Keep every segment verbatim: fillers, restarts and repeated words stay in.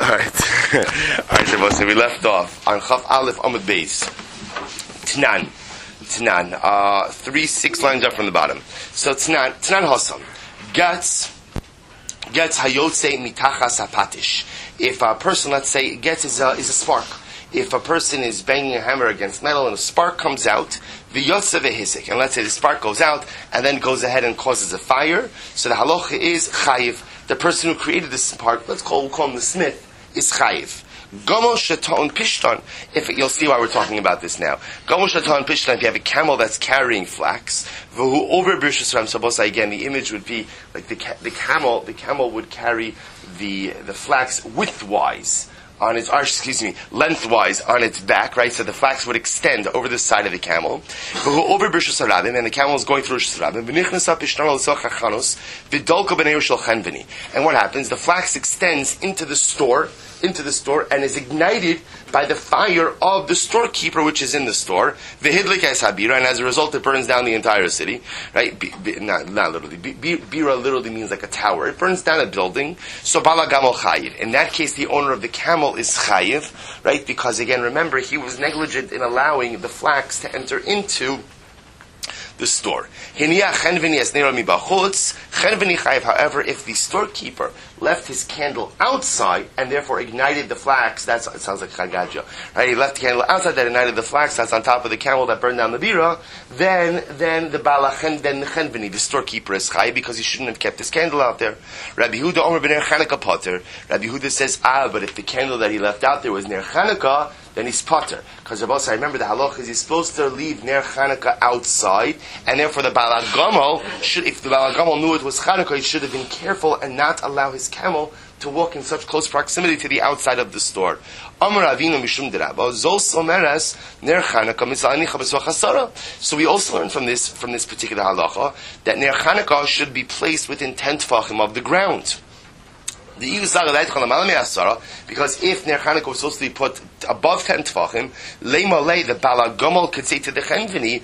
Alright. Alright, so we left off on Chaf Aleph Amud Beis. Tnan. Tnan. Uh, three, six lines up from the bottom. So Tnan, Tnan Hossam. Gets, gets Hayotse Mitachas Hapatish. If a person, let's say, gets is a, is a spark. If a person is banging a hammer against metal and a spark comes out, the Yotze Vehisik, and let's say the spark goes out and then goes ahead and causes a fire, so the halacha is Chayiv. The person who created the spark, let's call, we'll call him the smith, is Chayiv. Gomel Shaton Pishton, if you'll see why we're talking about this now. Gomel Shaton Pishton, if you have a camel that's carrying flax, V'hu over Birshus Ram Sabosa, again, the image would be like the, the camel, the camel would carry the, the flax widthwise. On its, or excuse me, lengthwise on its back, right? So the flax would extend over the side of the camel. Over Birshus Harabim, and the camel is going through Birshus Harabim. And what happens? The flax extends into the store, into the store, and is ignited by the fire of the storekeeper, which is in the store. V'hidlik es habira, and as a result, it burns down the entire city, right? B, b, not, not literally. B, b, bira literally means like a tower. It burns down a building. So bala gamol chayiv. In that case, the owner of the camel is chayiv, right? Because again, remember, he was negligent in allowing the flax to enter into the store. However, if the storekeeper left his candle outside and therefore ignited the flax, that's, it sounds like chagaja, right? He left the candle outside that ignited the flax that's on top of the camel that burned down the bira, then, then the balachan, then the chenveni, the storekeeper is chai because he shouldn't have kept his candle out there. Rabbi Huda Omer b'ner Chanukah potter. Rabbi Huda says, ah, but if the candle that he left out there was ner Chanukah, then he's potter. Because Rabbi I remember the halach is he's supposed to leave ner Chanukah outside, and therefore the balagamo should, if the balagamo knew it was Chanukah, he should have been careful and not allow his camel to walk in such close proximity to the outside of the store. So we also learn from this from this particular halacha that ner Chanukah should be placed within ten tefachim of the ground. The because if ner Chanukah was supposed to be put above ten tefachim, leimalei the balagomol could say to the chenveni,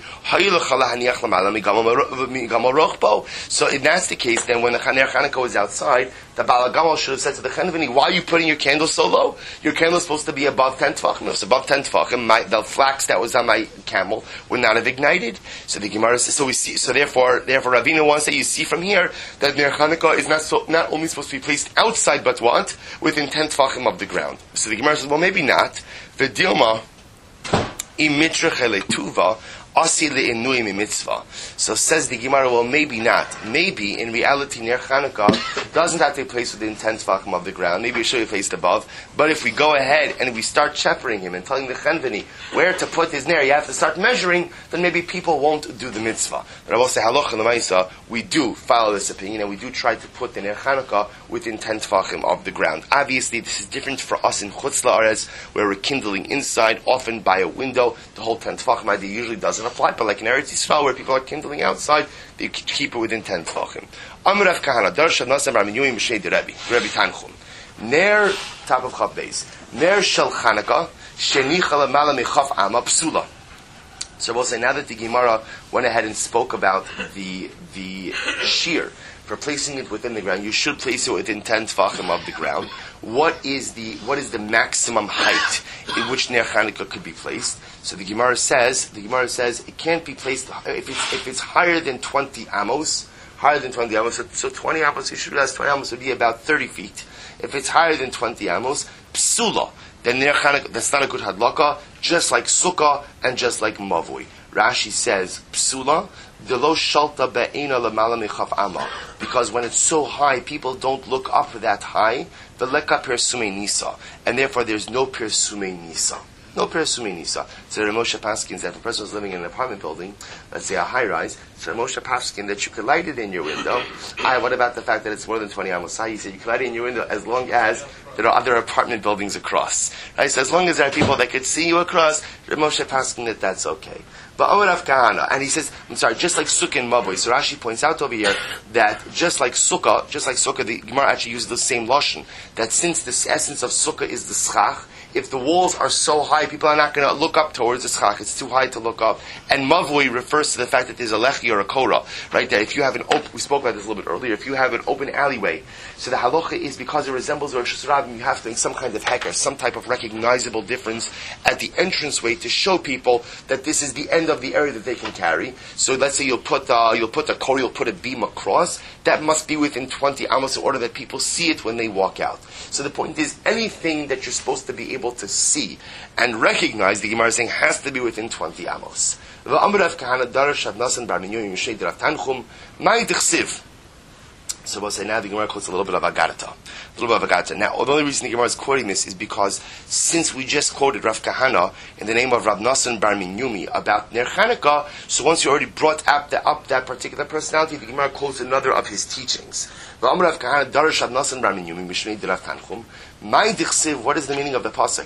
so if that's the case, then when the ner Chanukah was outside, the balagomol should have said to the chenveni, why are you putting your candle so low? Your candle is supposed to be above ten tefachim. If it's above ten tefachim, my, the flax that was on my camel would not have ignited. So the Gemara says, so we see, so therefore, therefore Ravina wants to say, you see from here that ner Chanukah is not so, not only supposed to be placed outside, but what? Within ten tefachim of the ground. So the Gemara says, well, maybe not. V'dilma imitrechele tuva asi le'inui mitzvah. So says the Gemara, well, maybe not. Maybe in reality, ner Chanukah doesn't have to be placed within ten tefachim of the ground. Maybe it should be placed above. But if we go ahead and we start shepherding him and telling the chenveni where to put his ner, you have to start measuring. Then maybe people won't do the mitzvah. But I will say halacha l'maisa, we do follow this opinion and we do try to put the ner Chanukah within ten tefachim of the ground. Obviously, this is different for us in chutz la'aretz, where we're kindling inside, often by a window. The whole ten tefachim idea usually doesn't apply, but like in Eretz Yisrael, where people are kindling outside, they keep it within ten tefachim. Amar Rav Kahana, Darshan Nasam Raminyuim B'Shei Derebi, Rabbi Tanchum. Ner, top of Chav Beis, Ner Shel Chanukah, Shenicha L'Mala Mechaf Ama Psula. So we'll say, now that the Gemara went ahead and spoke about the the shear for placing it within the ground, you should place it within ten tefachim of the ground. What is the what is the maximum height in which ner Chanukah could be placed? So the Gemara says the Gemara says it can't be placed if it's if it's higher than twenty amos, higher than twenty amos. So, so twenty amos, you should realize twenty amos would be about thirty feet. If it's higher than twenty amos, psula, then ner Chanukah, that's not a good hadlaka, just like sukkah and just like mavui. Rashi says psula. Because when it's so high, people don't look up that high. And therefore there's no persume nisa. No persume nisa. So Rav Moshe Paskins, that if a person was living in an apartment building, let's say a high rise, so Rav Moshe Paskin that you could light it in your window. I, what about the fact that it's more than twenty amos high? He said you can light it in your window as long as there are other apartment buildings across. Right? So as long as there are people that could see you across, Rav Moshe Paskin that that's okay. But Amar Rav Kahana, and he says, I'm sorry, just like Sukkah and Mavoi. So Rashi points out over here that just like Sukkah, just like Sukkah, the Gemara actually uses the same lashon. That since the essence of Sukkah is the schach, if the walls are so high, people are not going to look up towards the schach. It's too high to look up. And mavui refers to the fact that there's a lechi or a korah, right? That if you have an open, we spoke about this a little bit earlier, if you have an open alleyway, so the halacha is because it resembles Rosh Hashanah, you have to make some kind of heker, some type of recognizable difference at the entranceway to show people that this is the end of the area that they can carry. So let's say you'll put uh, you'll put a korah, you'll put a beam across. That must be within twenty amos in order that people see it when they walk out. So the point is, anything that you're supposed to be able to see and recognize, the Gemara is saying, has to be within twenty amos. So we'll say now the Gemara quotes a little bit of Agarata. A little bit of Agarata. Now, the only reason the Gemara is quoting this is because since we just quoted Rav Kahana in the name of Rav Nassan Bar Minyumi about Ner Chanukah, so once you already brought up, the, up that particular personality, the Gemara quotes another of his teachings. What is the meaning of the pasuk?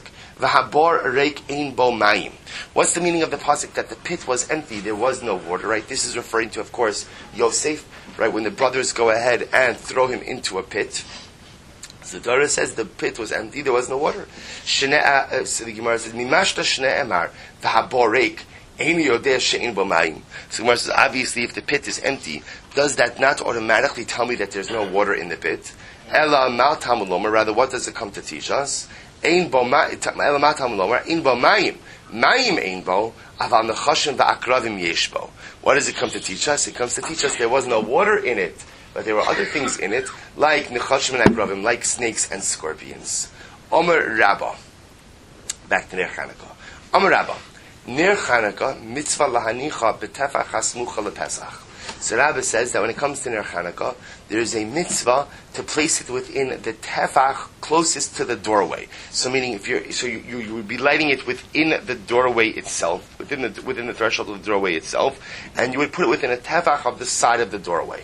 What's the meaning of the pasuk? That the pit was empty, there was no water, right? This is referring to, of course, Yosef, right? When the brothers go ahead and throw him into a pit. So the Torah says the pit was empty, there was no water. So the Gemara says, Mimashta Shnei Emar, v'habor reik, ein yodeh she'ein bo mayim. So the Gemara says, obviously, if the pit is empty, does that not automatically tell me that there's no water in the pit? Ela mal tamulomer, rather, what does it come to teach us? Ein bo mayim, ela mal tamulomer, ein bo mayim. Mayim ein bo, aval nechashim va'akravim yesh bo. What does it come to teach us? It comes to teach us there was no water in it, but there were other things in it, like nechashim and akravim, like snakes and scorpions. Omer Rabba. Back to Ner Chanukah. Omer Rabba. Ner Chanukah, mitzvah lahanicha b'tefach hasmucha lepesach. So Rabbi says that when it comes to Ner Chanukah, there is a mitzvah to place it within the tefach closest to the doorway. So meaning, if you're, so you, you, you would be lighting it within the doorway itself, within the within the threshold of the doorway itself, and you would put it within a tefach of the side of the doorway.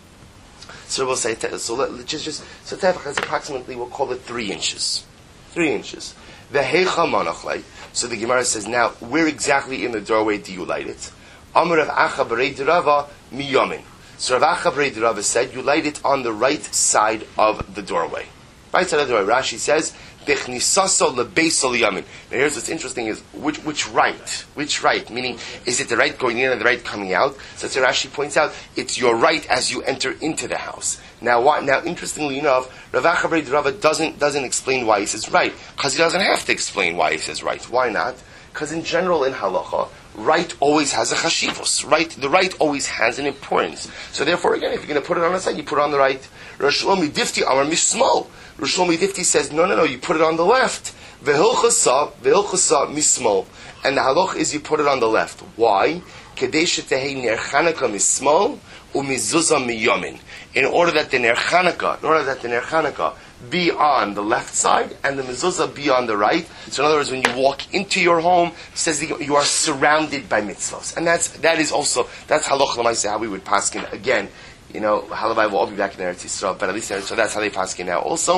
So we'll say, so let, just just so tefach is approximately, we'll call it three inches, three inches. The heicha manachlei. So the Gemara says, now where exactly in the doorway do you light it? Amar Rav Acha b'rei d'Rava miyamin. So Rav Acha b'rei d'Rava said, you light it on the right side of the doorway. Right side of the doorway. Rashi says, Bechnisaso lebeisol yamin. Now here's what's interesting is, which which right? Which right? Meaning, is it the right going in and the right coming out? So that's what Rashi points out, it's your right as you enter into the house. Now what? Now interestingly enough, Rav Acha b'rei d'Rava doesn't, doesn't explain why he says right. Because he doesn't have to explain why he says right. Why not? Because in general in halacha, right always has a chashivos. Right, the right always has an importance. So therefore, again, if you're going to put it on the side, you put it on the right. Rosh Shlomi Difti Amar Mishmol. Rosh Shlomi Difti says, no, no, no, you put it on the left. Vehilchasa, vehilchasa mismol. And the halach is you put it on the left. Why? Kedei shetehei ner Chanukah mismol umizuzah miyamin. In order that the ner Chanukah, in order that the ner Chanukah be on the left side and the mezuzah be on the right. So in other words, when you walk into your home, it says that you are surrounded by mitzvahs. And that's, that is also, that's halach l'maaseh, how we would paskin. Again, you know, halabai will all be back in Eretz Yisrael, but at least, so that's how they paskin now. Also,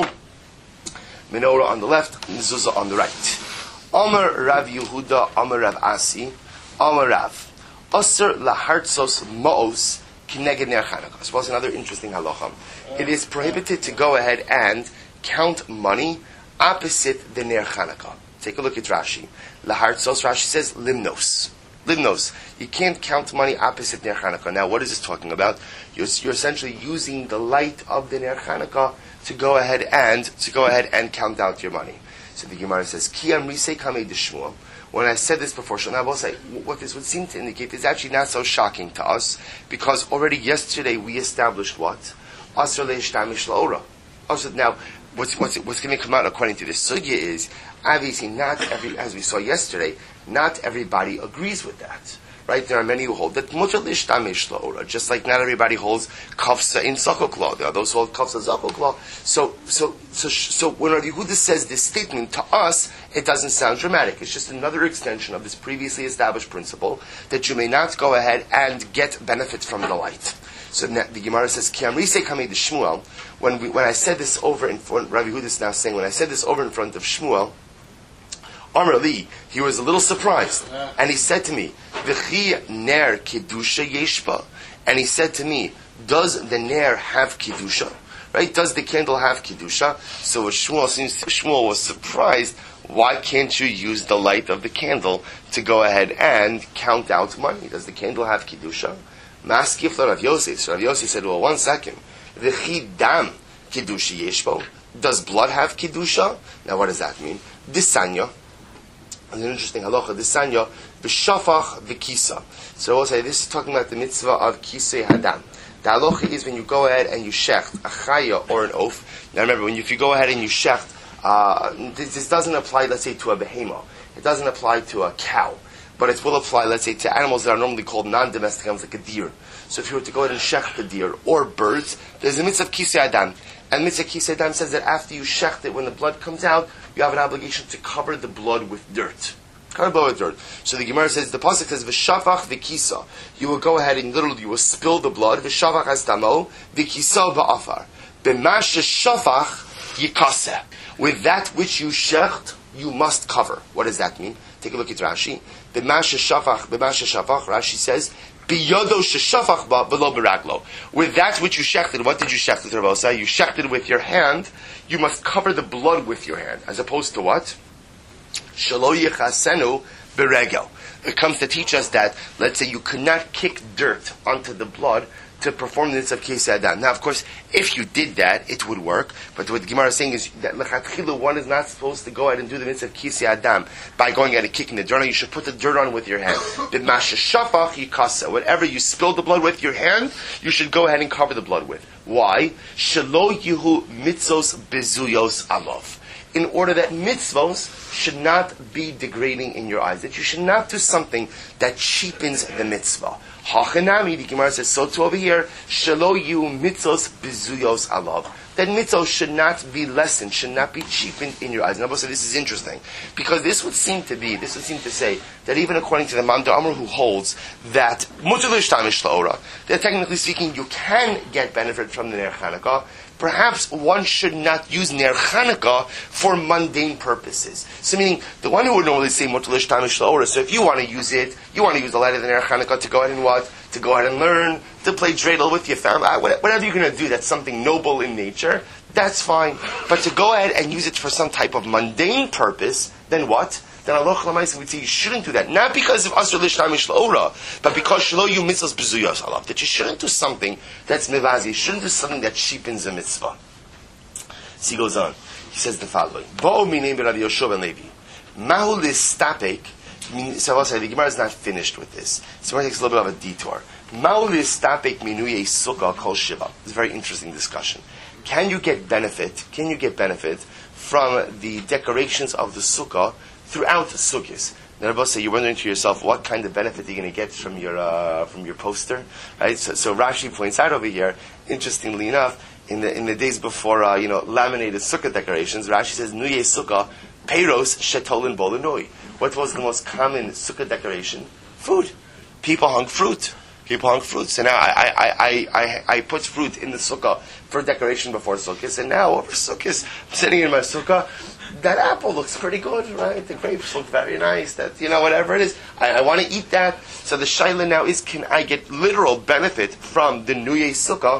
menorah on the left, mezuzah on the right. Omer Rav Yehuda, Omer Rav Asi, Omer Rav. Osir lahartzos ma'os kineged ner Chanukah. So what's another interesting halacha? It is prohibited to go ahead and count money opposite the ner Chanukah. Take a look at Rashi. Lahartzos, Rashi says limnos. Limnos. You can't count money opposite ner Chanukah. Now, what is this talking about? You're, you're essentially using the light of the ner Chanukah to go ahead and to go ahead and count out your money. So the Gemara says, Ki amrise kamei d'shmuel. When I said this before, I will say, what this would seem to indicate is actually not so shocking to us, because already yesterday we established what? Asr le'ishtamish la'ora. Also, now, what's, what's, what's going to come out according to this sugya is, obviously not every, as we saw yesterday, not everybody agrees with that. Right? There are many who hold that mutar le'ishtamish la'ora, just like not everybody holds kafsa in zakok law. There are those who hold kafsa zakok law. So, so, so, so when Rav Yehuda says this statement, to us, it doesn't sound dramatic. It's just another extension of this previously established principle that you may not go ahead and get benefit from the light. So the Gemara says, Ki amrise kamei d'Shmuel. When we, when I said this over in front, Rav Yehuda is now saying, when I said this over in front of Shmuel, Amar li, he was a little surprised, and he said to me, V'chi ner kedusha yeshba, and he said to me, does the ner have kedusha? right? Does the candle have Kedusha? So Shmuel, seems Shmuel was surprised, why can't you use the light of the candle to go ahead and count out money? Does the candle have Kedusha? Maskif Rav Yossi. So Rav Yossi said, well, one second. V'chidam Kedusha yeshbo. Does blood have Kedusha? Now what does that mean? Disanya. An interesting halacha. Disanya b'shafach v'kisa. So we'll say this is talking about the mitzvah of kisei hadam. The halacha is when you go ahead and you shecht a chaya or an oaf. Now remember, when you, if you go ahead and you shecht, uh, this, this doesn't apply, let's say, to a behemoth. It doesn't apply to a cow. But it will apply, let's say, to animals that are normally called non-domestic animals, like a deer. So if you were to go ahead and shecht a deer or birds, there's a mitzvah of kisei hadam. And mitzvah kisei hadam says that after you shecht it, when the blood comes out, you have an obligation to cover the blood with dirt. Cover the blood with dirt. So the Gemara says, the pasuk says, v'shafach v'kisa. You will go ahead and literally, you will spill the blood. V'shafach astamo, v'kisa v'afar. B'mash shafach yikaseh. With that which you shecht, you must cover. What does that mean? Take a look at Rashi. B'mash shafach, b'mash shafach, Rashi says, Biyodo sheshafach ba below beraglo. With that which you shechted, what did you shecht with Rabosa? You shechted with your hand. You must cover the blood with your hand, as opposed to what? Shelo yichasenu beregel. It comes to teach us that, let's say, you could not kick dirt onto the blood to perform the mitzvah of kisei hadam. Now, of course, if you did that, it would work. But what the Gemara is saying is that lechatchila, one is not supposed to go ahead and do the mitzvah of kisei hadam by going ahead and kicking the dirt on. You should put the dirt on with your hand. Whatever you spill the blood with your hand, you should go ahead and cover the blood with. Why? Shelo yihu mitzvos bezuyos alov. In order that mitzvos should not be degrading in your eyes. That you should not do something that cheapens the mitzvah. Hachanami, the Gemara says, so too over here, shelo yu mitzvos bizuyos alav. That mitzvos should not be lessened, should not be cheapened in your eyes. And I will say this is interesting, because this would seem to be, this would seem to say, that even according to the Man Amr who holds that mutar l'shtamish la'ora, that technically speaking, you can get benefit from the Ner Chanukah, perhaps one should not use Ner Chanukah for mundane purposes. So meaning, the one who would normally say mutar l'shtamish la'ora, so if you want to use it, you want to use the light of the Ner Chanukah to go ahead and what? To go ahead and learn, to play dreidel with your family, whatever you're going to do that's something noble in nature, that's fine. But to go ahead and use it for some type of mundane purpose, then what? Then Allah L'maisa would say you shouldn't do that. Not because of Asr L'shtamish L'ora, but because Shelo Yu Mitzvahs B'zuyos Alav. That you shouldn't do something that's mivazi. You shouldn't do something that cheapens a mitzvah. So he goes on. He says the following. Bo'o minei Rabbi Yoshua ben Levi. Mahu l'stapek. So I'll say the Gemara is not finished with this. So it takes a little bit of a detour. Mahu l'stapek minuyei sukkah kol shiva. It's a very interesting discussion. Can you get benefit? Can you get benefit from the decorations of the sukkah throughout the sukkahs? Now, Rabbi say you're wondering to yourself what kind of benefit you're going to get from your uh, from your poster, right? So, so Rashi points out over here, interestingly enough, in the in the days before uh, you know laminated sukkah decorations, Rashi says Nuyei sukkah peiros shetolin bolinoi. What was the most common sukkah decoration? Food. People hung fruit. People hung fruit. So now I I, I, I, I put fruit in the sukkah for decoration before sukkahs, and now over sukkahs, I'm sitting in my sukkah. That apple looks pretty good, right? The grapes look very nice. That, you know, whatever it is, I, I want to eat that. So the shaila now is, can I get literal benefit from the Nuyei Sukkah,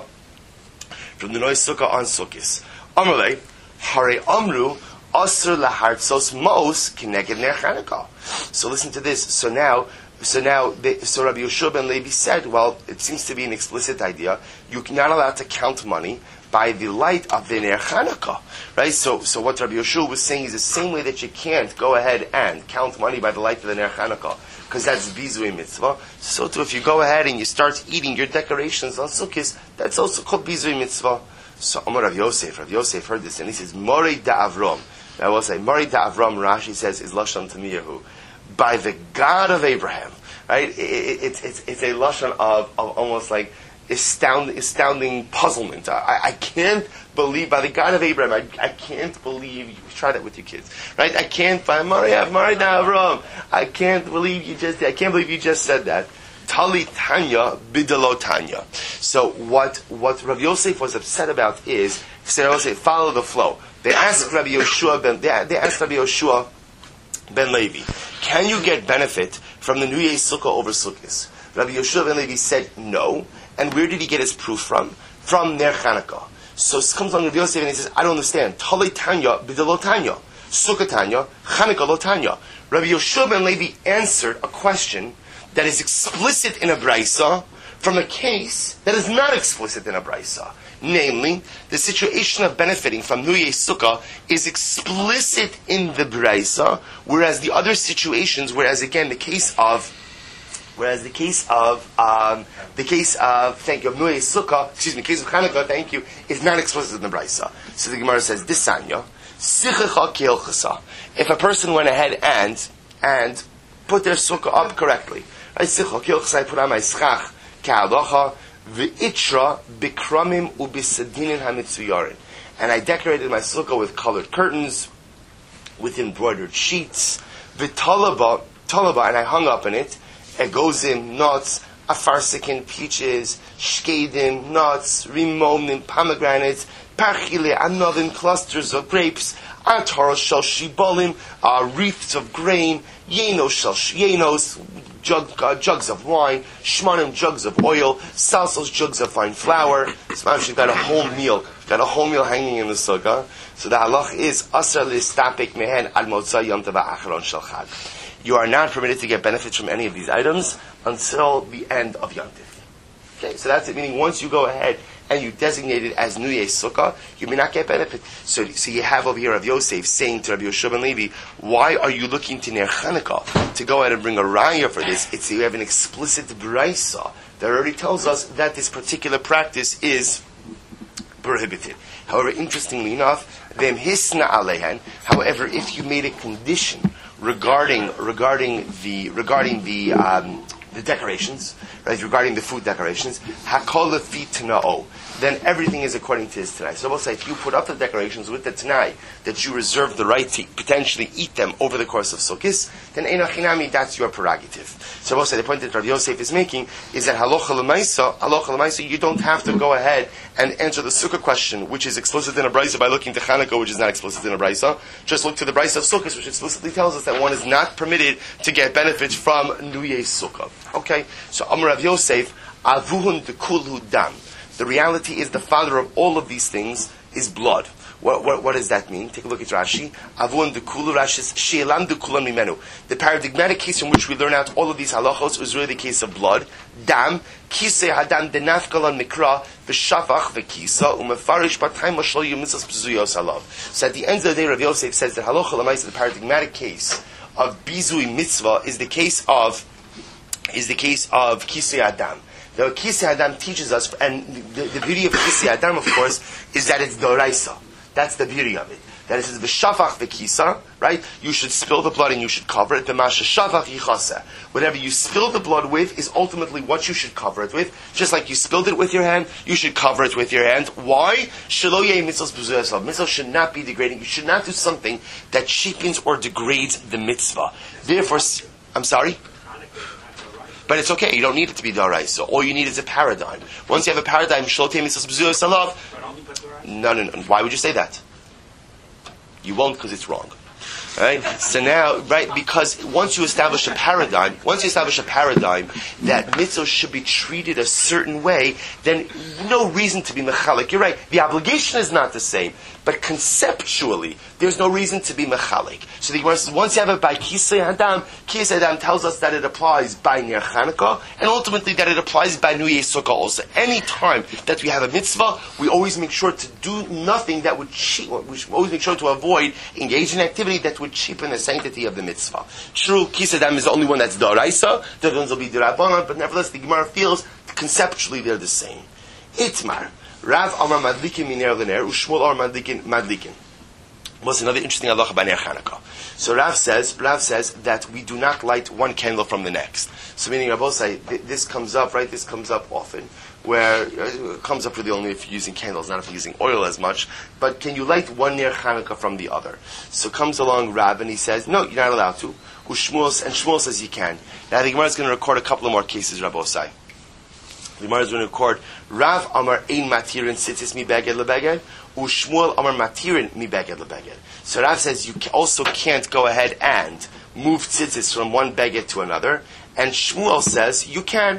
from the Nuyei Sukkah on Sukkis? Amrle, Hare Amru, Asr Lahartzos Mos Kineged Ner Chanukah. So listen to this. So now, so now, they, so Rabbi Yoshua ben Levi said, well, it seems to be an explicit idea. You're not allowed to count money by the light of the Ner Chanukah, right? So, so what Rabbi Yoshua was saying is the same way that you can't go ahead and count money by the light of the Ner Chanukah, because that's bizui mitzvah. So too, if you go ahead and you start eating your decorations on Sukkot, that's also called bizui mitzvah. So Amar Rav Yosef, Rav Yosef heard this, and he says, Morei da Avram. Now I will say, Morei da Avram, Rashi says, is Lashon Tamiyahu, by the God of Abraham, right? It, it, it, it's, it's a Lashon of, of almost like, Astounding, astounding puzzlement. I, I can't believe, by the God of Abraham, I, I can't believe, you try that with your kids, right? I can't, by Mariav, Marina Avram, I can't believe you just, I can't believe you just said that. Tali Tanya, Bidalo Tanya. So what, what Rabbi Yosef was upset about is, he said, I'll say, follow the flow. They asked Rabbi Yoshua ben, they, they asked Rabbi Yoshua ben Levi, can you get benefit from the Nuyei Sukkah over Sukkos? Rabbi Yoshua ben Levi said no. And where did he get his proof from? From Ner Chanukah. So it comes along Rav Yosef and he says, I don't understand. Talei Tanya, b'delo Tanya. Sukkah Tanya, Chanukah lo Tanya. Rabbi Yoshua ben Levi answered a question that is explicit in a Braisa from a case that is not explicit in a Braisa. Namely, the situation of benefiting from Nuyei Sukkah is explicit in the Braisa, whereas the other situations, whereas again the case of Whereas the case of um, the case of thank you of Nuyei Sukkah, excuse me, the case of Chanukah, thank you, is not explicit in the Braisa. So the Gemara says, Disanya, Sichecha Kielchasa. If a person went ahead and and put their sukkah up correctly, right? Sichecha Kielchasa, I put on my schach Ka'alacha v'itra bikramim ubisadinin hamitzuyarin, and I decorated my sukkah with colored curtains, with embroidered sheets, v'talaba talaba, and I hung up in it egozim, nuts, afarsikin, peaches, shkedim, nuts, rimonim, pomegranates, parchile, anodin, clusters of grapes, ataros shel shibolim, uh, wreaths of grain, yenos shel yenos, jug, uh, jugs of wine, shmanim, jugs of oil, salsos, jugs of fine flour. So she's got a whole meal, got a whole meal hanging in the sukkah. So the halach is asar listapik mehen al motzai yom tov ha'acharon shel chag. You are not permitted to get benefits from any of these items until the end of Yom Tov. Okay, so that's it. Meaning, once you go ahead and you designate it as Nuyei Sukkah, you may not get benefit. So, so you have over here Rav Yosef saying to Rabbi Yoshua ben Levi, "Why are you looking to Ner Chanukah to go ahead and bring a raya for this?" It's you have an explicit brayso that already tells us that this particular practice is prohibited. However, interestingly enough, them hisna alehen. However, if you made a condition regarding regarding the regarding the um, the decorations, right? Regarding the food decorations, hakol lefi t'na'o, then everything is according to his tanai. So we'll say if you put up the decorations with the tanai that you reserve the right to potentially eat them over the course of Sukkot, then eino chinami, that's your prerogative. So we'll say the point that Rav Yosef is making is that halacha l'maisa, halacha l'maisa, you don't have to go ahead and answer the sukkah question, which is explicit in a brisa, by looking to Chanukah, which is not explicit in a brisa. Just look to the brisa of Sukkot, which explicitly tells us that one is not permitted to get benefits from Nuyei Sukkah. Okay, so Amar Rav Yosef, avuhun dekulhu dam. The reality is the father of all of these things is blood. What, what, what does that mean? Take a look at Rashi. Avun dekulu, Rashi says, she'elam dekulam mimenu. The paradigmatic case from which we learn out all of these halachos is really the case of blood. Dam, kisei hadam denafkalan mikra, v'shafach v'kisa, umefarish batayim mashal yumitzas b'zuyos halav. So at the end of the day, Rav Yosef says that halacha l'maisa, the paradigmatic case of bizui mitzvah, is the case of is the case of kisei adam. The kisei adam teaches us, and the, the beauty of kisei adam, of course, is that it's doraisa. That's the beauty of it. That it says v'shafach v'kisa, right? You should spill the blood and you should cover it. V'masha shavach yichaseh. Whatever you spill the blood with is ultimately what you should cover it with. Just like you spilled it with your hand, you should cover it with your hand. Why? Shelo yeh mitzvos b'zuyos halav. Mitzvah should not be degrading. You should not do something that cheapens or degrades the mitzvah. Therefore, I'm sorry? But it's okay. You don't need it to be daraisa. All you need is a paradigm. Once you have a paradigm, shelo yeh mitzvos b'zuyos halav. No, no, no. Why would you say that? You won't, because it's wrong. Right? So now, right, because once you establish a paradigm, once you establish a paradigm that mitzvah should be treated a certain way, then no reason to be mechalik. You're right. The obligation is not the same, but conceptually, there's no reason to be mechalik. So the Gemara says, once you have it by kisei adam, kisei adam tells us that it applies by Ner Chanukah, and ultimately that it applies by Nuyei Sukkah also. Any time that we have a mitzvah, we always make sure to do nothing that would cheat. We should always make sure to avoid engaging in activity that would cheapen the sanctity of the mitzvah. True, kisei adam is the only one that's d'oraisa. The other ones will be d'rabbanan, but nevertheless, the Gemara feels conceptually they're the same. Itmar. Rav Amar Madlikin Miner Lener, Ushmuel Amar Madlikin Madlikin. Was another interesting halacha by Ner Chanukah. So Rav says, Rav says that we do not light one candle from the next. So meaning, Rabbi say this comes up, right? This comes up often, where it comes up really only if you're using candles, not if you're using oil as much. But can you light one Ner Chanukah from the other? So comes along Rav and he says, no, you're not allowed to. Ushmuel, and Shmuel says you can. Now the Gemara is going to record a couple of more cases, Rabbi Osai. The Gemara is going to record Rav Amar Ein Matirin Tzitzis Mi Beged LeBeged, Ushmuel Amar Matirin Mi Beged LeBeged. So Rav says you also can't go ahead and move tzitzis from one beged to another, and Shmuel says you can.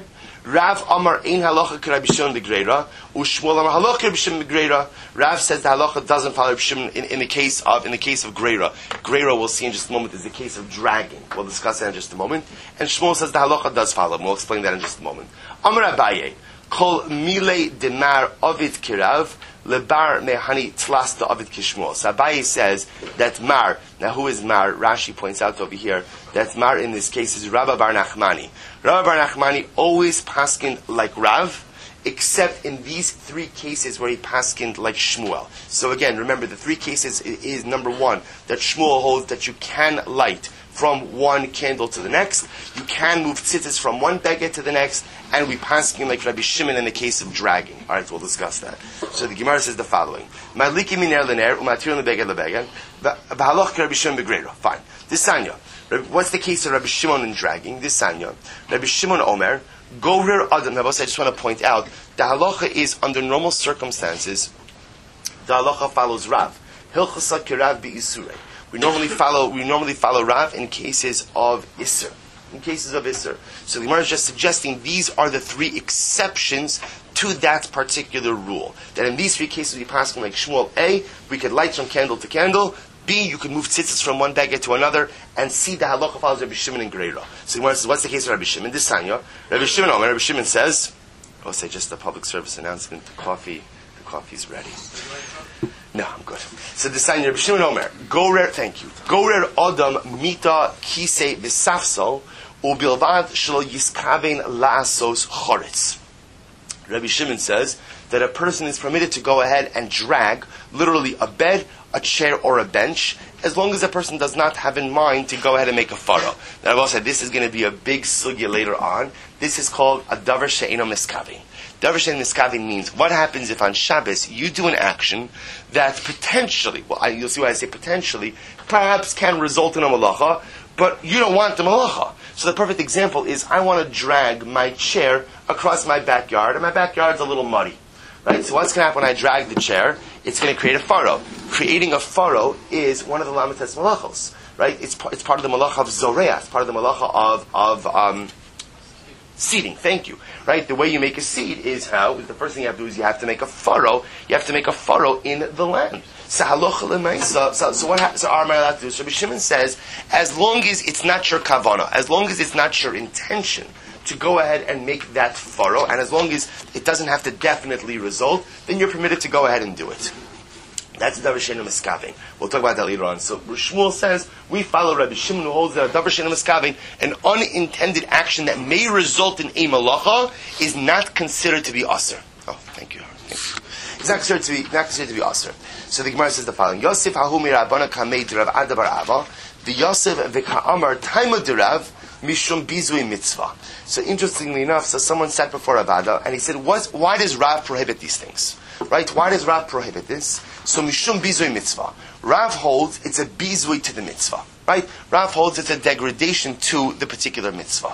Rav Amar ein halacha k'Rabbi Shimon b'greira, u'Shmuel Amar halacha k'Rabbi Shimon b'greira. Rav says the halacha doesn't follow Rabbi Shimon in, in the case of in the case of greira. Greira, we'll see in just a moment, is the case of dragging. We'll discuss that in just a moment. And Shmuel says the halacha does follow. We'll explain that in just a moment. Amar Abaye, kol mile demar ovid kirav lebar mehani tlasta ovid kishmuel. So Abaye says that mar. Now, who is mar? Rashi points out over here that mar in this case is Rabba bar Nachmani. Rabba bar Nachmani always paskined like Rav, except in these three cases where he paskined like Shmuel. So again, remember the three cases is, is number one, that Shmuel holds that you can light from one candle to the next, you can move tzitzis from one beged to the next, and we paskin like Rabbi Shimon in the case of dragging. Alright, we'll discuss that. So the Gemara says the following. Madliki miner lener, umatir lebeged lebeged, v'haloch Rabbi Shimon begreira. Fine. This Sanya. What's the case of Rabbi Shimon in dragging? This Sanya. Rabbi Shimon Omer, Gorer Adam. Now, I just want to point out, the halacha is under normal circumstances, the halacha follows Rav. Hilchasa kirav bi'isure. We normally follow. We normally follow Rav in cases of Isser. In cases of Isser. So the Gemara is just suggesting these are the three exceptions to that particular rule. That in these three cases we pass like Shmuel. A, we could light from candle to candle. B, you could move tzitzis from one baguette to another, and C, the halacha follows Rabbi Shimon and Greira. So the Gemara says, what's the case of Rabbi Shimon? This Sanya, Rabbi Shimon, oh, Rabbi Shimon says, I'll say just a public service announcement, the coffee, the coffee's ready. No, I'm good. So the Sanya, Rabbi Shimon Omer, Gorer, thank you. Gorer Adam Mita Kise V'Safsal Ubilvad Shlo Yiskaven La'asos Choretz. Rabbi Shimon says that a person is permitted to go ahead and drag, literally a bed, a chair, or a bench, as long as a person does not have in mind to go ahead and make a furrow. Now, I've also said this is going to be a big sugya later on. This is called a davar she'eno miskavin. Davar she'eno miskavin means what happens if on Shabbos you do an action that potentially, well, I, you'll see why I say potentially, perhaps can result in a malacha, but you don't want the malacha. So the perfect example is I want to drag my chair across my backyard, and my backyard's a little muddy. Right? So what's going to happen when I drag the chair? It's going to create a furrow. Creating a furrow is one of the lamites malachos. Right? It's, it's part of the malacha of zoreah. It's part of the malacha of, of um, seeding. Thank you. Right? The way you make a seed is how, the first thing you have to do is you have to make a furrow. You have to make a furrow in the land. So, so, so what happens? So, are allowed to do? So, Rabbi Shimon says, as long as it's not your kavana, as long as it's not your intention to go ahead and make that furrow, and as long as it doesn't have to definitely result, then you're permitted to go ahead and do it. That's davar she'eno miskavin. We'll talk about that later on. So Shmuel says, we follow Rabbi Shimon who holds that davar she'eno miskavin, an unintended action that may result in a malacha, is not considered to be aser. Oh, thank you. Thank you. It's not considered to be, not considered to be aser. So the Gemara says the following: Yosef hahu mirabana kamei d'Rav Ada bar Ava, the Yosef v'ka'amar taima d'Rav mishum bizui mitzvah. So interestingly enough, so someone sat before Rav Ada and he said, What's, why does Rav prohibit these things? Right? Why does Rav prohibit this? So mishum bizui mitzvah. Rav holds it's a bizui to the mitzvah. Right? Rav holds it's a degradation to the particular mitzvah.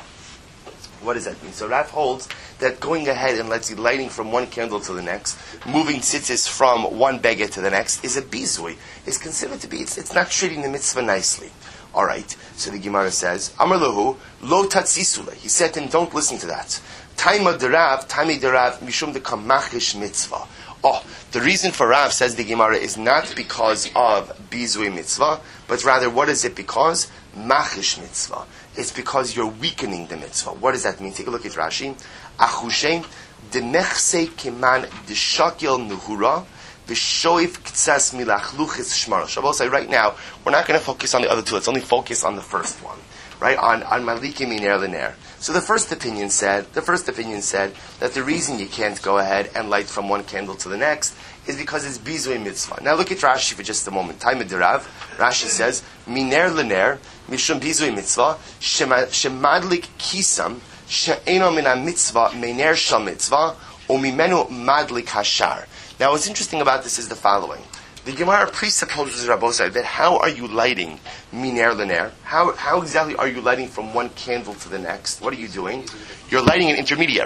What does that mean? So Rav holds that going ahead and let's see, lighting from one candle to the next, moving tzitzis from one beged to the next, is a bizui. Is considered to be, it's, it's not treating the mitzvah nicely. All right. So the Gemara says, Amar lahu lo tatzisule. He said to him, don't listen to that. Taima derav, taimi derav, mishum dekam machish mitzvah. Oh, the reason for Rav, says the Gemara, is not because of bizui mitzvah, but rather, what is it because? Machish mitzvah. It's because you're weakening the mitzvah. What does that mean? Take a look at Rashi. Achushem denechse keman deshakil nuhura v'shoif ktsas milachluchis shmara. Shabbos say right now we're not going to focus on the other two. Let's only focus on the first one, right? On on maliki miner lener. So the first opinion said, the first opinion said that the reason you can't go ahead and light from one candle to the next is because it's bizui mitzvah. Now look at Rashi for just a moment. Taima d'Rav. Rashi says, miner lener mishum bizui mitzvah shemadlik kisam she'eno min ha-mitzvah mener shal mitzvah umimenu madlik hashar. Now what's interesting about this is the following. The Gemara presupposes, Rabbosai, that how are you lighting miner lener? How how exactly are you lighting from one candle to the next? What are you doing? You're lighting an intermediary.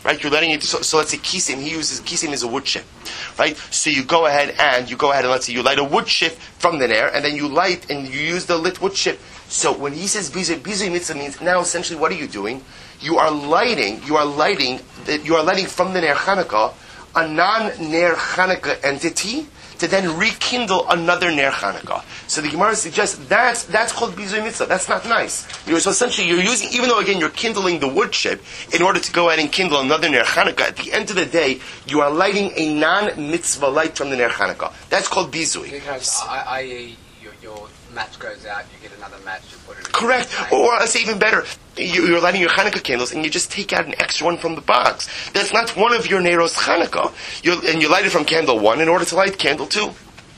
right? You're letting it, so, so let's say kisim, he uses, kisim is a wood chip, right? So you go ahead and, you go ahead and let's say you light a wood chip from the nair, and then you light, and you use the lit wood chip. So when he says bizui, bizui mitzvah means, now essentially what are you doing? You are lighting, you are lighting, you are lighting from the Ner Chanukah a non-Ner Chanukah entity to then rekindle another Ner Chanukah. So the Gemara suggests that's that's called bizui mitzvah. That's not nice. You're, so essentially you're using, even though again you're kindling the wood chip in order to go ahead and kindle another Ner Chanukah, at the end of the day you are lighting a non-mitzvah light from the Ner Chanukah. That's called bizui. Because I, I, your, your match goes out, you get another match to put it in. Correct. Or I'll say even better, you, you're lighting your Hanukkah candles and you just take out an extra one from the box. That's not one of your Neros Hanukkah. You're, and you light it from candle one in order to light candle two.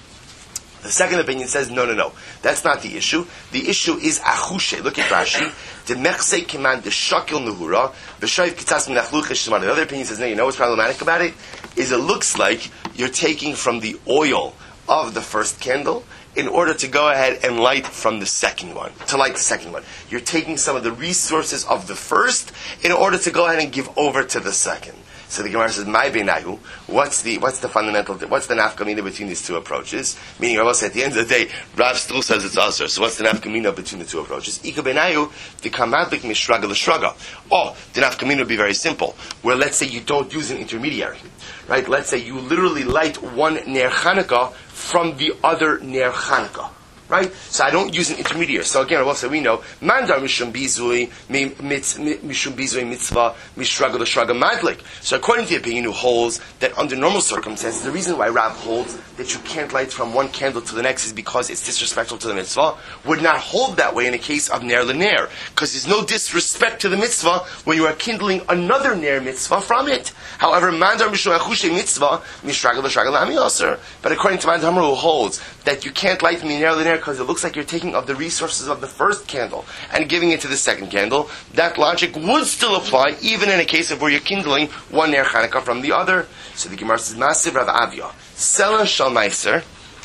The second opinion says, no, no, no. That's not the issue. The issue is achushe. Look at Rashi. The mechse kiman de shakil nuhura. B'shayv kitas minachluch shemar. The other opinion says, no, you know what's problematic about it? Is it looks like you're taking from the oil of the first candle in order to go ahead and light from the second one, to light the second one. You're taking some of the resources of the first in order to go ahead and give over to the second. So the Gemara says, "My beinahu." What's the what's the fundamental? What's the nafkamina between these two approaches? Meaning, I will say at the end of the day, Rav still says it's usher. So what's the nafkamina between the two approaches? Ika beinahu the kamadlik mishraga l'shraga. Oh, the nafkamina would be very simple. Where let's say you don't use an intermediary, right? Let's say you literally light one ner Chanukah from the other ner Chanukah. Right? So I don't use an intermediary. So again, also we know, mandar mishum bizui, mishum bizui mitzvah, mishraga l'shraga madlik. So according to the opinion who holds that under normal circumstances, the reason why Rav holds that you can't light from one candle to the next is because it's disrespectful to the mitzvah, would not hold that way in the case of ner l'ner. Because there's no disrespect to the mitzvah when you are kindling another ner mitzvah from it. However, mandar mishum achushe mitzvah, mishraga l'shraga l'ami aser. But according to Mandar who holds that you can't light from ner l'ner because it looks like you're taking of the resources of the first candle and giving it to the second candle, that logic would still apply even in a case of where you're kindling one Ner Chanukah from the other. So the Gemara says, Masiv Rav Avia, Sela Shal Meiser,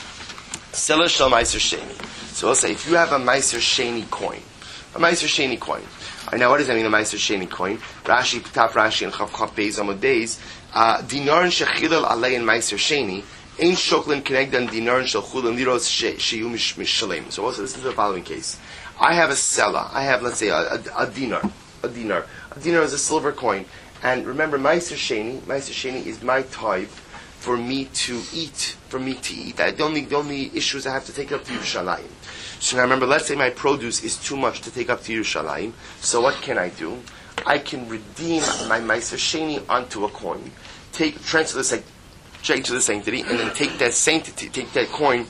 Sela Shal Meiser Sheni. So we'll say, if you have a Meiser Sheni coin, a Meiser Sheni coin. Right, now what does that mean, a Meiser Sheni coin? Rashi, Ptaf Rashi, and Chav Chav Beis Amud Beis, Dinar Shechilal Alei and Meiser Sheni, Ein shoklin kenegdan dinarin shel chulin liros sheyu mishalem. So also, this is the following case. I have a sella. I have, let's say, a, a, a dinar. A dinar. A dinar is a silver coin. And remember, Meiser Sheni, Meiser Sheni is my type for me to eat. For me to eat. I, the, only, the only issue is I have to take it up to Yerushalayim. So now remember, let's say my produce is too much to take up to Yerushalayim. So what can I do? I can redeem my Meiser Sheni onto a coin. Take, transfer this like, straight to the sanctity, and then take that sanctity, take that coin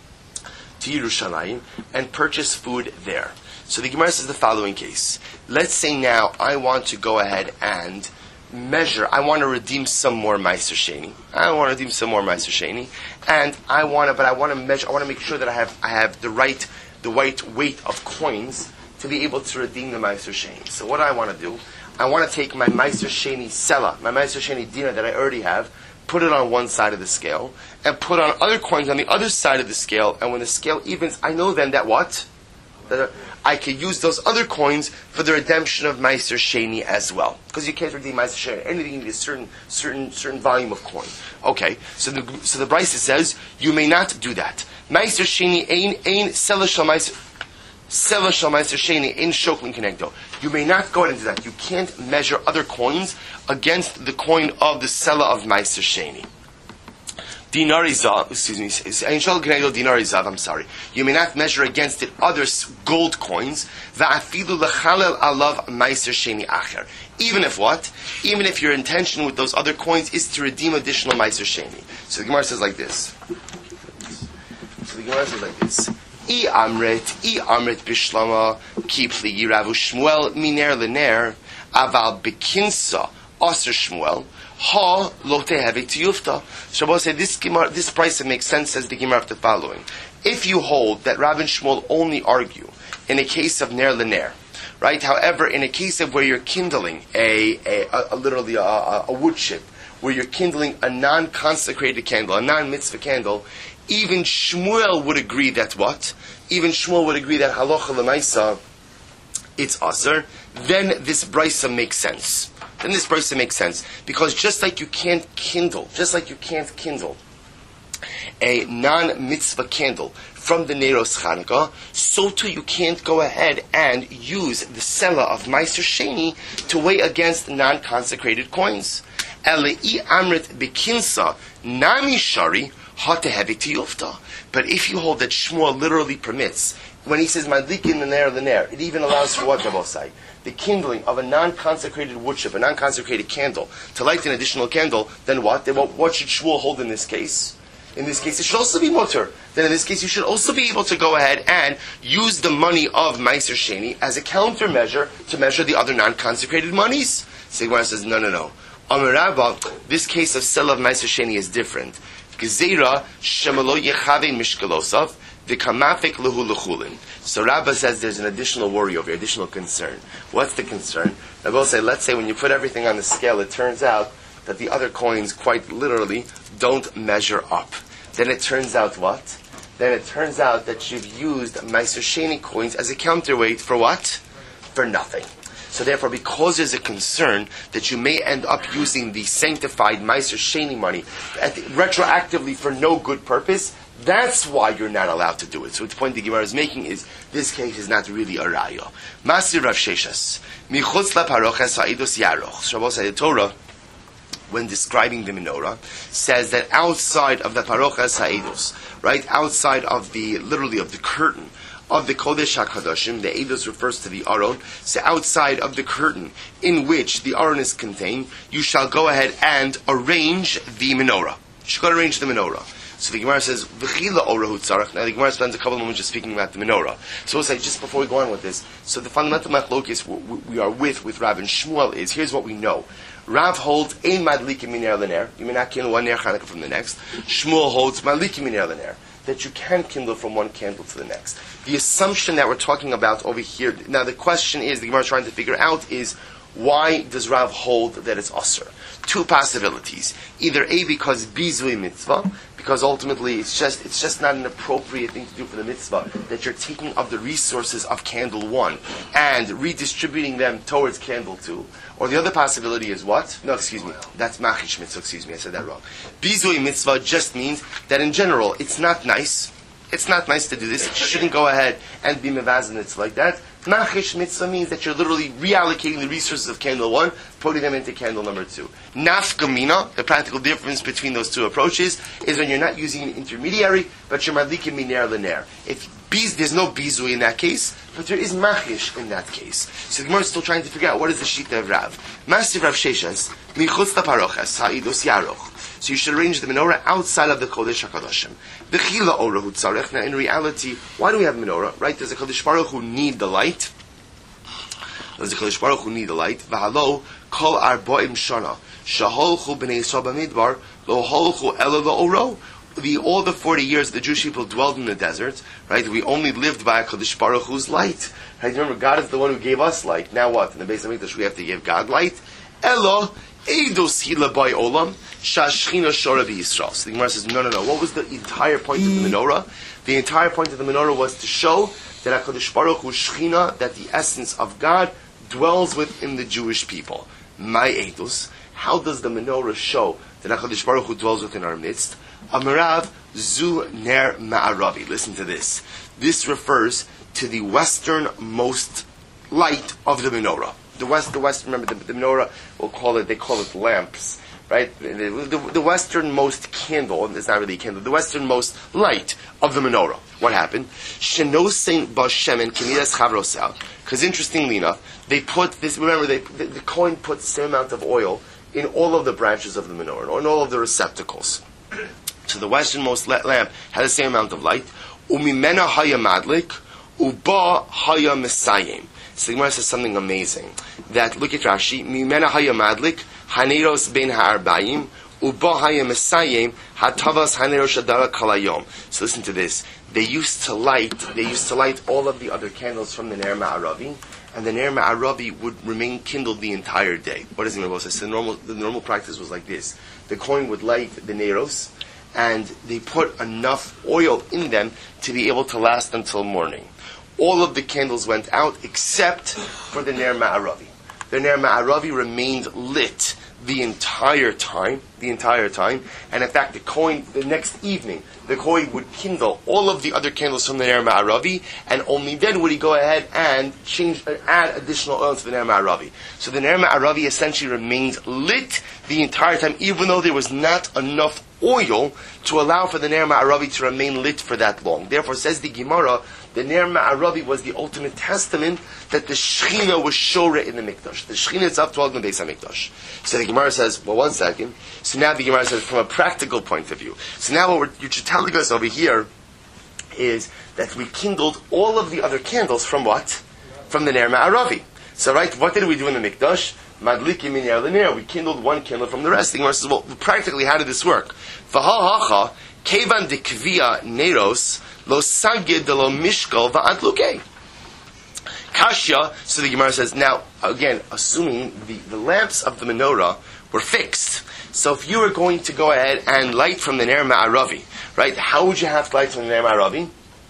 to Yerushalayim, and purchase food there. So the Gemara says the following case. Let's say now I want to go ahead and measure, I want to redeem some more Meiser Sheni. I want to redeem some more Meiser Sheni, and I want to, but I want to measure, I want to make sure that I have, I have the right, the right weight of coins to be able to redeem the Meiser Sheni. So what do I want to do? I want to take my Meiser Sheni Sela, my Meiser Sheni dinar that I already have, put it on one side of the scale, and put on other coins on the other side of the scale, and when the scale evens, I know then that what? That I can use those other coins for the redemption of Meiser Sheni as well. Because you can't redeem Meiser Sheni. Anything needs a certain, certain, certain volume of coin. Okay, so the, so the Brisa says, you may not do that. Meiser Sheni ein, ein, sela shel Meiser, sela shel Meiser Sheni ein shoklin kenegdo. You may not go into that. You can't measure other coins against the coin of the Sela of Meiser Sheni. Dinari Zav, excuse me, Dinari Zav, I'm sorry. You may not measure against it other gold coins. Va'afilu lechalel alav Meiser Sheni acher. Even if what? Even if your intention with those other coins is to redeem additional Meiser Sheni. So the Gemara says like this. So the Gemara says like this. I amrit, I amrit bishlama, kipli yiravu Shmuel miner lener, aval bekinsa, aser Shmuel, ha lote hevet tiyufta. Shabbos said this Gemara, this price makes sense, says the Gemara after the following. If you hold that Rav and Shmuel only argue in a case of ner lener, right? However, in a case of where you're kindling a, a, a, a literally a, a, a wood chip, where you're kindling a non-consecrated candle, a non-mitzvah candle, even Shmuel would agree that what? Even Shmuel would agree that halacha l'maisa, it's aser. Then this brisa makes sense. then this person makes sense. Because just like you can't kindle, just like you can't kindle a non-mitzvah candle from the Neiros Chanukah, so too you can't go ahead and use the Sela of Meiser Sheni to weigh against non-consecrated coins. Elei amrit bekinsa nami shari hatehevi tiyufta. But if you hold that Shmuel literally permits, when he says madlikin the ner the ner, it even allows for what Rabosai? The kindling of a non-consecrated wood chip, a non-consecrated candle, to light an additional candle, then what? Then what, what should Shmuel hold in this case? In this case, it should also be mutter. Then in this case, you should also be able to go ahead and use the money of Meiser Sheni as a countermeasure to measure the other non-consecrated monies. Sigmar says, no, no, no. Amar Rabba, this case of Sela of Meiser Sheni is different. Gezerah shemalo yechave mishkalosav v'kamafik lehu lechulin. So Rabba says there's an additional worry over here, additional concern. What's the concern? Rabba will say, let's say when you put everything on the scale, it turns out that the other coins quite literally don't measure up. Then it turns out what? Then it turns out that you've used Meiser Sheni coins as a counterweight for what? For nothing. So therefore, because there's a concern that you may end up using the sanctified Meiser Sheni money at the, retroactively for no good purpose, that's why you're not allowed to do it. So the point the Gemara is making is, this case is not really a raya. Masir Rav Sheshas, Michutz la paroches ha'idos yaroch. Shabbos the Torah, when describing the menorah, says that outside of the parochas ha'edus, right, outside of the, literally of the curtain, of the Kodesh HaKadoshim, the edus refers to the Aron, so outside of the curtain in which the Aron is contained, you shall go ahead and arrange the menorah. You should go arrange the menorah. So the Gemara says, V'chila orahu tzarech. Now the Gemara spends a couple of moments just speaking about the menorah. So we'll say, just before we go on with this, so the fundamental machlokes we are with, with Rav and Shmuel is, here's what we know. Rav holds ein madlikim miner l'ner. You may not kindle one ner Chanukah from the next. Shmuel holds madlikim miner l'ner, that you can kindle from one candle to the next. The assumption that we're talking about over here, now the question is, the Gemara is trying to figure out is, why does Rav hold that it's asur? Two possibilities. Either A, because bizui mitzvah, because ultimately it's just it's just not an appropriate thing to do for the mitzvah, that you're taking of the resources of candle one and redistributing them towards candle two. Or the other possibility is what? No, excuse me. That's machish mitzvah, excuse me, I said that wrong. Bizui mitzvah just means that in general, it's not nice. It's not nice to do this. You shouldn't go ahead and be mevazin it's like that. Machish mitzvah means that you're literally reallocating the resources of candle one, putting them into candle number two. Nafkamina, the practical difference between those two approaches, is when you're not using an intermediary, but you're madlikim miner l'ner. If biz, there's no bizui in that case, but there is machish in that case. So the Gemara is still trying to figure out what is the shita of Rav. Master Rav Sheshas, michutz laparoches ha'idos yaroch. So you should arrange the menorah outside of the Kodesh HaKadoshim. V'chila orahu tzarech. Now in reality, why do we have menorah? Right? Does the Kodesh Baruch Hu need the light? Does the Kodesh Baruch Hu need the light? V'halo kol arba'im shana shaholchu b'nei Yisrael b'midbar lo holchu ela la'oro. The all the forty years the Jewish people dwelled in the desert, right? We only lived by a Kodesh Baruch Hu's light. Right? Remember, God is the one who gave us light. Now what? In the base of English, we have to give God light. Elo eidos hila by olam shashchina shora b'Yisrael. So the Gemara says, no, no, no. What was the entire point of the menorah? The entire point of the menorah was to show that HaKadosh Baruch Hu Shechina, that the essence of God dwells within the Jewish people. My eidos. How does the menorah show that HaKadosh Baruch Hu dwells within our midst? Amarav zu ner ma'aravi. Listen to this. This refers to the westernmost light of the menorah. The west, the west. Remember, the, the menorah. We'll call it. They call it lamps, right? The, the, the westernmost candle. It's not really a candle. The westernmost light of the menorah. What happened? Shenosein b'shemen k'midas chavrosel. Because interestingly enough, they put this. Remember, they, the, the Kohen put the same amount of oil in all of the branches of the menorah, or in all of the receptacles. So the westernmost lamp had the same amount of light. Umimena haya madlik, uba haya mesayim. So the Gemara says something amazing. That, look at Rashi, Mimena haya madlik, haneros ben ha'arbayim, uba haya mesayim, hatavas haneros shadara kalayom. So listen to this. They used to light, they used to light all of the other candles from the Ner Ma'aravi, and the Ner Ma'aravi would remain kindled the entire day. What does the Gemara say? So the normal, the normal practice was like this. The Kohen would light the Neros, and they put enough oil in them to be able to last until morning. All of the candles went out except for the Ner Ma'aravi. the Ner Ma'aravi remained lit the entire time, the entire time, and in fact the Kohen, the next evening, the Kohen would kindle all of the other candles from the Ner Ma'aravi, and only then would he go ahead and change, uh, add additional oil to the Ner Ma'aravi. So the Ner Ma'aravi essentially remained lit the entire time, even though there was not enough oil to allow for the Ner Ma'aravi to remain lit for that long. Therefore, says the Gemara, the Ner Ma'aravi was the ultimate testament that the Shechina was Shoreh in the Mikdash. The Shechina itself dwelled in the Beis HaMikdash. So the Gemara says, well, one second. So now the Gemara says, from a practical point of view. So now what we're, you're telling us over here is that we kindled all of the other candles from what? From the Ner Ma'aravi. So right, what did we do in the Mikdash? Madliki min ner l'ner. We kindled one candle from the rest. The Gemara says, well, practically, how did this work? V'ha hacha, kevan de kvia neros, lo sagid de lo mishkal va'adluke. Kashya, so the Gemara says, now, again, assuming the, the lamps of the menorah were fixed. So if you were going to go ahead and light from the Ner Ma'aravi, right, how would you have to light from the Ner Ma'aravi?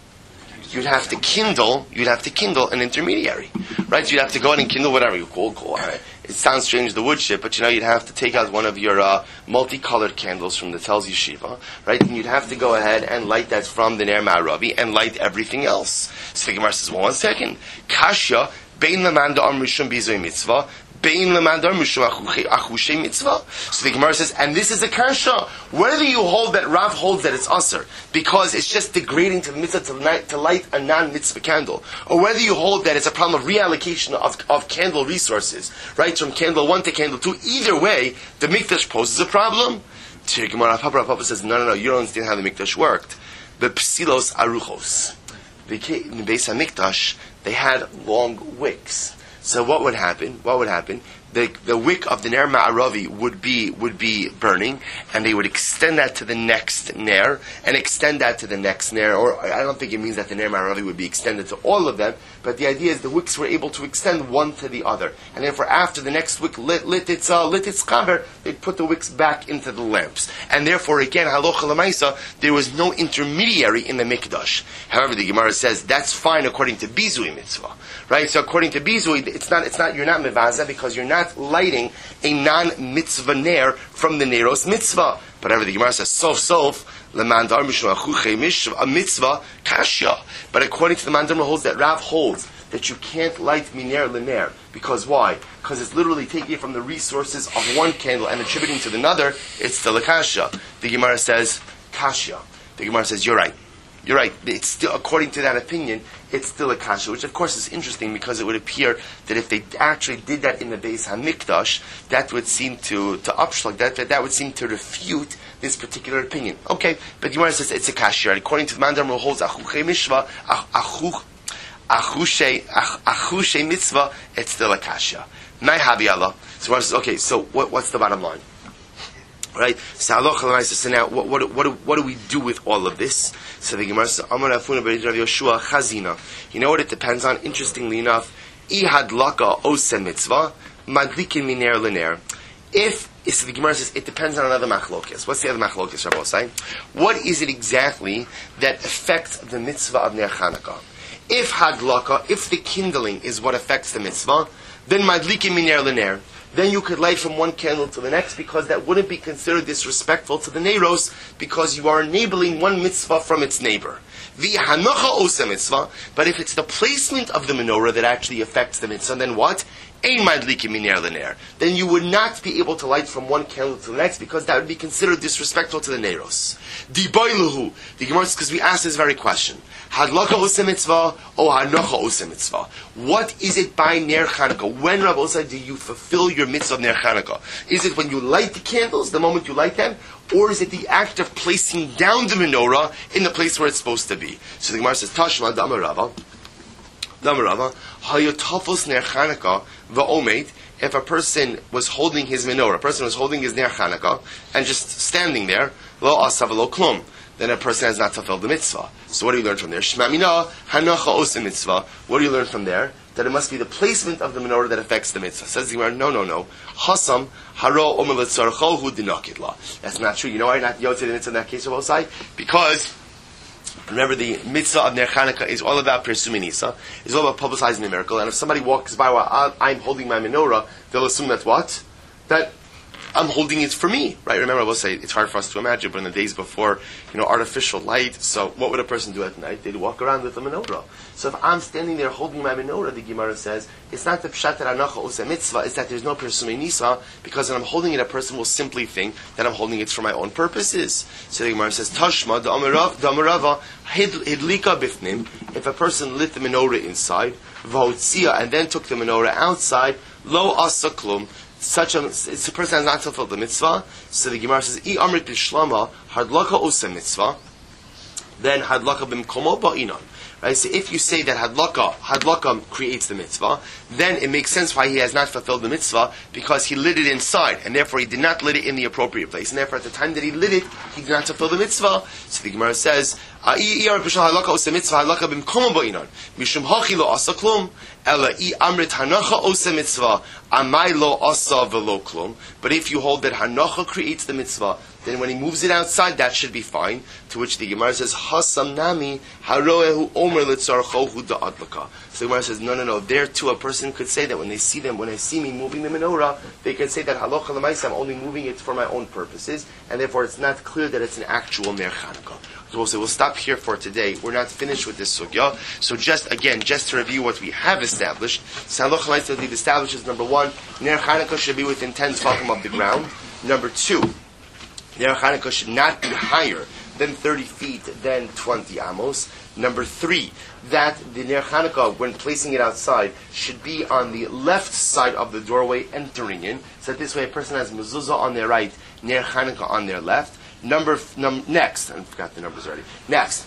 You'd have to kindle, you'd have to kindle an intermediary, right? So you'd have to go ahead and kindle whatever you call, call it. It sounds strange, the wood ship, but you know, you'd have to take out one of your uh, multicolored candles from the Telz Yeshiva, right? And you'd have to go ahead and light that from the Ner Ma'aravi and light everything else. So the Gemara says, well, one second. Kasha, bein l'man da'am rishon b'izoi mitzvah, bein l'man da'am rishon achushay mitzvah. So the Gemara says, and this is a kasha. Whether you hold that Rav holds that it's usher, because it's just degrading to the mitzvah to light, to light a non-mitzvah candle, or whether you hold that it's a problem of reallocation of, of candle resources, right, from candle one to candle two, either way, the mikdash poses a problem. So Gemara Papa Papa says, no, no, no, you don't understand how the mikdash worked. The psilos aruchos. In the Beis HaMikdash, they had long wicks. So what would happen? What would happen? The, the wick of the Ner Ma'aravi would be would be burning, and they would extend that to the next Ner, and extend that to the next Ner. Or I don't think it means that the Ner Ma'aravi would be extended to all of them, but the idea is the wicks were able to extend one to the other. And therefore, after the next wick lit, lit its uh, lit its chaver, they'd put the wicks back into the lamps. And therefore, again, halacha l'maisa, there was no intermediary in the mikdash. However, the Gemara says that's fine according to bizui mitzvah, right? So according to bizui, it's not it's not you're not mevaza because you're not lighting a non-mitzvah ner from the neros mitzvah. But however, the Gemara says, sof sof, lemandar mishum achuche mishv, a mitzvah, kashya. But according to the mandar holds that Rav holds that you can't light miner lener. Because why? Because it's literally taking it from the resources of one candle and attributing to another, it's still a kashya. The Gemara says, kashya. The Gemara says, you're right. You're right. It's still, according to that opinion, it's still a kasha, which of course is interesting because it would appear that if they actually did that in the Beis HaMikdash, that would seem to to upshlug, that, that that would seem to refute this particular opinion. Okay, but the Gemara says it's a kasha, and according to the Mandar who holds achuche mishva, achuch achushe achushe mitzvah, it's still a kasha. Mai habi Allah. So Gemara says, okay, so what, what's the bottom line? Right? So now, what, what, what, what do we do with all of this? So the Gemara says, Amar Afuna B'Rav Yoshua Chazina. You know what it depends on? Interestingly enough, Ihad Laka Osem Mitzvah, Madlikin Miner Liner. If, so the Gemara says, it depends on another machlokes. What's the other machlokes, Rabbi Osai? What is it exactly that affects the mitzvah of Ner Chanukah? If Hadlaka, if the kindling is what affects the mitzvah, then Madlikin Miner Liner. Then you could light from one candle to the next because that wouldn't be considered disrespectful to the Neiros because you are enabling one mitzvah from its neighbor. V'hanocha osa mitzvah, but if it's the placement of the menorah that actually affects the mitzvah, then what? Ein madlikim miner l'ner. Then you would not be able to light from one candle to the next because that would be considered disrespectful to the Neiros. Diboiluhu. The Gemara says, because we asked this very question. Hadlaka osa mitzvah or hanocha osa mitzvah? What is it by Ner Chanukah? When, Rabbi Osai, do you fulfill your mitzvah of Ner Chanukah? Is it when you light the candles, the moment you light them? Or is it the act of placing down the menorah in the place where it's supposed to be? So the Gemara says, Tashma Damarava. Damarava. Hayotafos Ner Chanukah va'omed. If a person was holding his menorah, a person was holding his Ner Chanukah and just standing there, lo asav lo klum, then a person has not fulfilled the mitzvah. So what do you learn from there? Shema mina hanacha osa mitzvah. What do you learn from there? That it must be the placement of the menorah that affects the mitzvah. Says the Gemara, no, no, no. Hasam haro omer letzarcho hu dinakidla. That's not true. You know why not yotzei the mitzvah in that case of Osai? Because Remember, the mitzvah of Ner Chanukah is all about Persumei Nisa. It's all about publicizing the miracle. And if somebody walks by while I'm holding my menorah, they'll assume that what? That I'm holding it for me, right? Remember, I will say it's hard for us to imagine, but in the days before, you know, artificial light, so what would a person do at night? They'd walk around with a menorah. So if I'm standing there holding my menorah, the Gemara says, it's not the pshat that hanacha ose mitzvah, it's that there's no Persumei Nisa, because when I'm holding it, a person will simply think that I'm holding it for my own purposes. So the Gemara says, Tashma, the Amarava, hidlika bifnim, if a person lit the menorah inside, v'hotzia, and then took the menorah outside, lo asa klum, such a, it's a person has not fulfilled the mitzvah. So the Gemara says, I amrit bishlama hadlaka ose mitzvah, then hadlaka bimkomo ba'inon. Right? So if you say that hadlaka, hadlaka creates the mitzvah, then it makes sense why he has not fulfilled the mitzvah, because he lit it inside, and therefore he did not lit it in the appropriate place, and therefore at the time that he lit it, he did not fulfill the mitzvah. So the Gemara says, hadlaka ose mitzvah, hadlaka bimkomo ba'inon, mishum hachi lo asa klum, ela I amrit hanacha ose mitzvah, amai lo asa velo klum. But if you hold that hanacha creates the mitzvah, then when he moves it outside, that should be fine. To which the Gemara says, Hasam nami haroehu omer litzarchohu da'adlaka. So the Gemara says, no, no, no. There too, a person could say that when they see them, when they see me moving the menorah, they can say that halacha l'maisa, I'm only moving it for my own purposes, and therefore it's not clear that it's an actual Ner Chanukah. So we'll say we'll stop here for today. We're not finished with this sugya. So just again, just to review what we have established, so halacha l'maisa we've established is number one, Ner Chanukah should be within ten tefachim of the ground. Number two, Ner Chanukah should not be higher than thirty feet than twenty amos. Number three, that the Ner Chanukah, when placing it outside, should be on the left side of the doorway entering in, so that this way a person has mezuzah on their right, Ner Chanukah on their left. Number num, next, I forgot the numbers already. Next,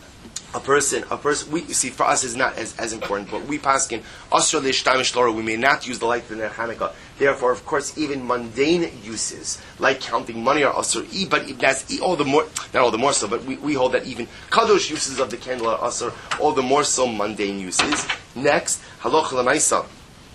a person, a person. We see for us is not as, as important, but we paskin asra leishtamish lora. We may not use the light of the Ner Chanukah. Therefore, of course, even mundane uses like counting money are asr. But that's all the more, not all the more so. But we, we hold that even kadosh uses of the candle are asr. All the more so mundane uses. Next, halacha l'maisa.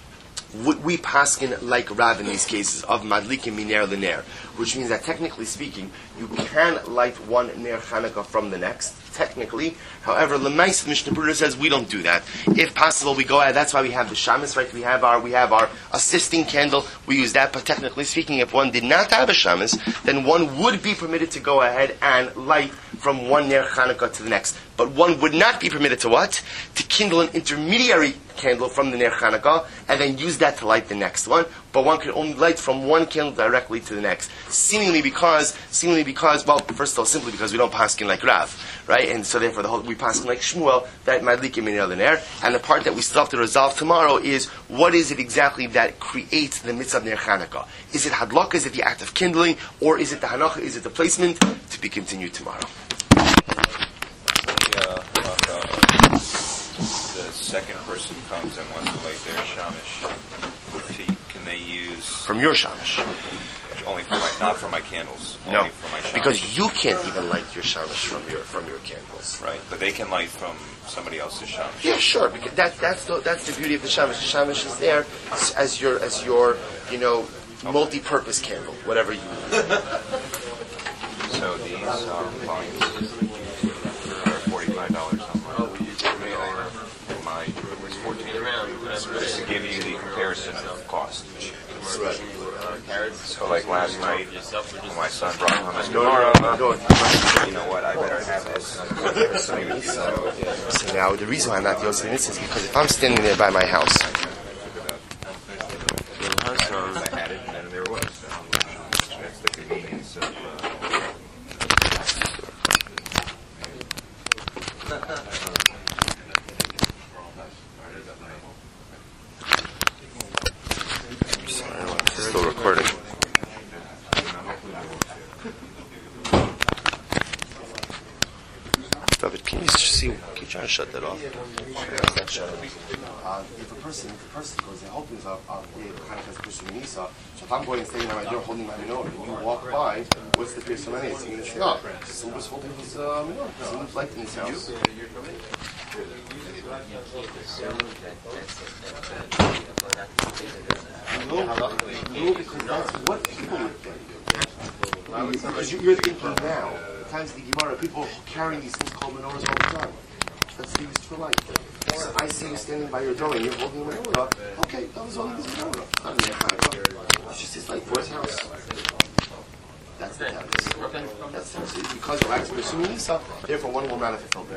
We paskin like Rav in these cases of madlikim miner l'ner, which means that technically speaking, you can light one Ner Chanukah from the next. Technically, however, l'maisa Mishnah Berurah says we don't do that. If possible, we go ahead. That's why we have the shamus, right? We have our we have our assisting candle. We use that. But technically speaking, if one did not have a shamus, then one would be permitted to go ahead and light from one Ner Chanukah to the next. But one would not be permitted to what? To kindle an intermediary candle from the Ner Chanukah and then use that to light the next one. But one can only light from one candle directly to the next. Seemingly because, seemingly because, well, first of all, simply because we don't paskin like Rav, right? And so therefore, the whole, we paskin like Shmuel, that madlikim miner l'ner. And the part that we still have to resolve tomorrow is what is it exactly that creates the mitzvah of Ner Chanukah? Is it hadlaka? Is it the act of kindling? Or is it the hanacha? Is it the placement? To be continued tomorrow. The second person comes and wants to light their shamish. Can they use from your shamish? Only for my, not for my candles. No, only for my shamish. Because you can't even light your shamish from your from your candles. Right, but they can light from somebody else's shamish. Yeah, sure. Because that that's the that's the beauty of the shamish. The shamish is there as your as your you know okay. multi-purpose candle, whatever you. So these are volumes. Forty-five dollars on mine. Mine was fourteen. Just to give you the comparison of cost. Right. So, like last night, when my son brought home his Gemara, you know what? I better have this. So now, the reason why I'm not using this is because if I'm standing there by my house, I had it, and then there was. That's the convenience of. Still recording. David, can you see? Can you try to shut that off? Uh, if a person, if a person goes there, hoping of the kind of Persumei Nisa, so if I'm going and standing at my door holding my menorah, and you walk by, what's the Persumei Nisa? You're going to say, oh, someone's holding his uh, menorah. Someone's lighting in his house. No, no, because that's what people would think. Because you're thinking now, at times the Gemara, people carrying these things called menorahs all the time. That's used for light. So I see you standing by your door and you're holding a menorah. Okay, that was only his menorah. It's not really a Hanukkah. It's just his light for his house. That's the Tavis. That's the Tavis. Because we're actually assuming Nisa, therefore one will not have fulfilled.